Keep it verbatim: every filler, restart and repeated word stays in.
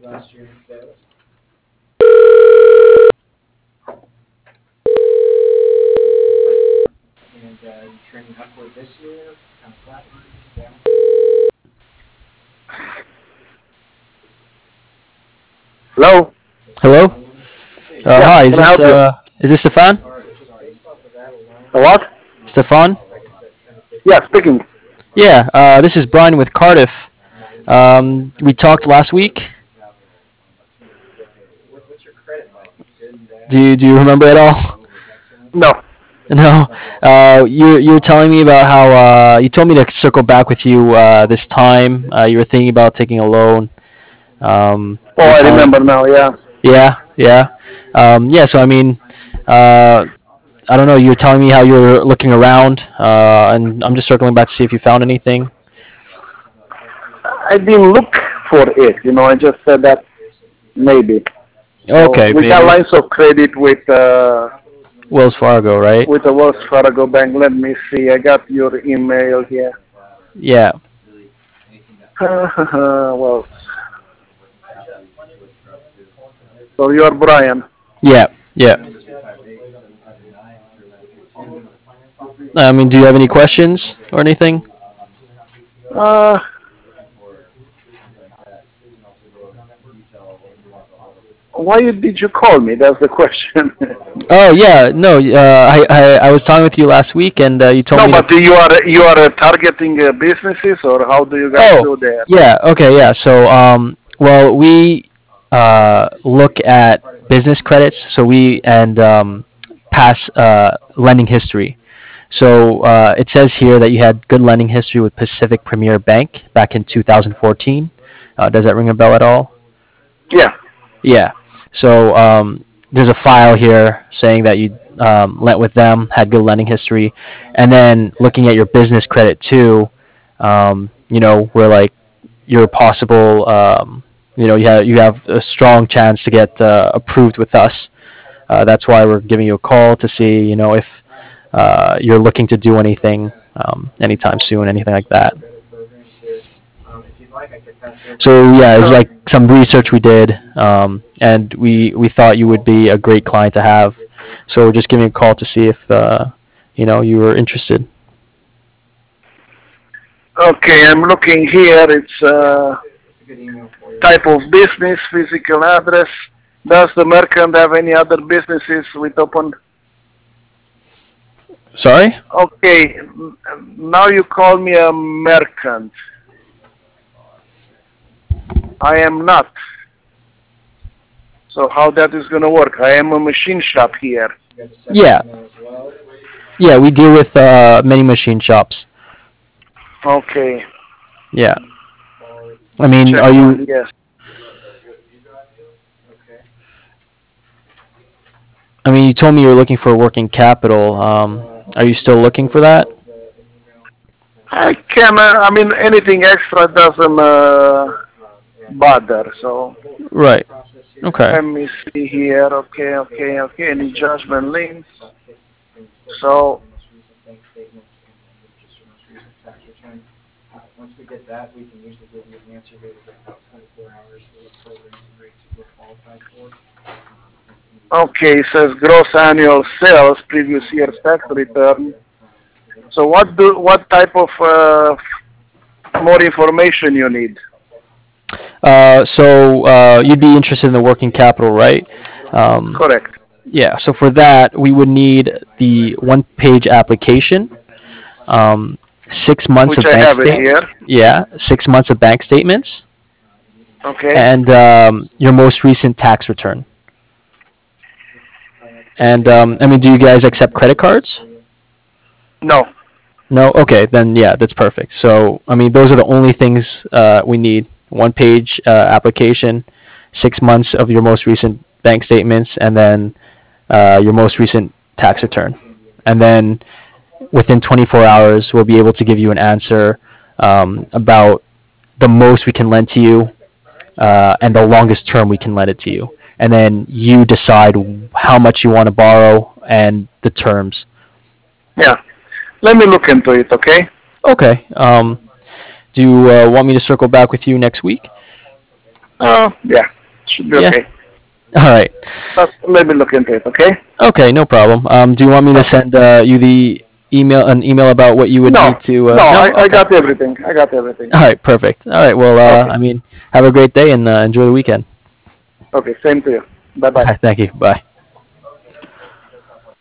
Hello? Hello. Uh, Yeah, hi. Is can I this help you? uh is this Stefan? A what? Stefan? Yeah, speaking. Yeah. Uh, this is Brian with Cardiff. Um, we talked last week. Do you, do you remember it all? No. No. Uh, you you were telling me about how uh, you told me to circle back with you uh, this time. Uh, you were thinking about taking a loan. Um, Oh, you were I telling. remember now, yeah. Yeah. Yeah. Um, yeah. So I mean, uh, I don't know. You were telling me how you were looking around, uh, and I'm just circling back to see if you found anything. I didn't look for it, you know, I just said that maybe. So Okay, we got maybe lines of credit with uh Wells Fargo, right? with the Wells Fargo Bank. Let me see. I got your email here. Yeah. Well, so you're Brian. Yeah. Yeah. I mean, do you have any questions or anything? Uh, why did you call me? That's the question. Oh yeah, no. Uh, I, I I was talking with you last week, and uh, you told No, me to. but you are you are uh, targeting uh, businesses, or how do you guys Oh, do that? yeah. Okay, yeah. So, um, well, we uh, look at business credits. So we and um, past uh, lending history. So uh, it says here that you had good lending history with Pacific Premier Bank back in two thousand fourteen. Uh, does that ring a bell at all? Yeah. Yeah. So um, there's a file here saying that you um, lent with them, had good lending history, and then looking at your business credit too. Um, you know, where like you're possible. Um, you know, you have you have a strong chance to get uh, approved with us. Uh, that's why we're giving you a call to see, you know, if uh, you're looking to do anything um, anytime soon, anything like that. So yeah, it's Uh, like some research we did, um, and we we thought you would be a great client to have. So we're just giving you a call to see if uh, you know you were interested. okay, I'm looking here. It's uh, type of business, physical address. Does the merchant have any other businesses with open? Sorry? Okay, n- now you call me a merchant. I am not. So how that is gonna work? I am a machine shop here. Yeah, yeah. We deal with uh, many machine shops. Okay, Yeah. I mean, check are one. you? Yes. I mean, you told me you were looking for working capital. Um, are you still looking for that? I can. Uh, I mean, anything extra doesn't uh, bother. So Right. Okay. let me see here. Okay, okay, okay. Any judgment links? So okay, it says gross annual sales, previous year's tax return. So what do what type of uh, more information you need? Uh, so uh, you'd be interested in the working capital, right? Um, Correct. yeah. So for that, we would need the one-page application, um, six months Which of I bank have it state. here. Yeah, six months of bank statements, Okay. and um, your most recent tax return. And um, I mean, do you guys accept credit cards? No. No? Okay, then yeah, that's perfect. So, I mean, those are the only things uh, we need. One page uh, application, six months of your most recent bank statements, and then uh, your most recent tax return. And then within twenty-four hours, we'll be able to give you an answer um, about the most we can lend to you uh, and the longest term we can lend it to you. And then you decide how much you want to borrow and the terms. Yeah. Let me look into it. Okay. Okay. Um, do you uh, want me to circle back with you next week? Oh, yeah, should be Yeah. okay. All right. But let me look into it, okay? Okay, no problem. Um, do you want me to Okay. send uh, you the email, an email about what you would No, need to? Uh, no, no. I, I Okay. got everything. I got everything. All right. Perfect. All right. Well, uh, Okay. I mean, have a great day and uh, enjoy the weekend. Okay, same to you. Bye-bye. Thank you. Bye.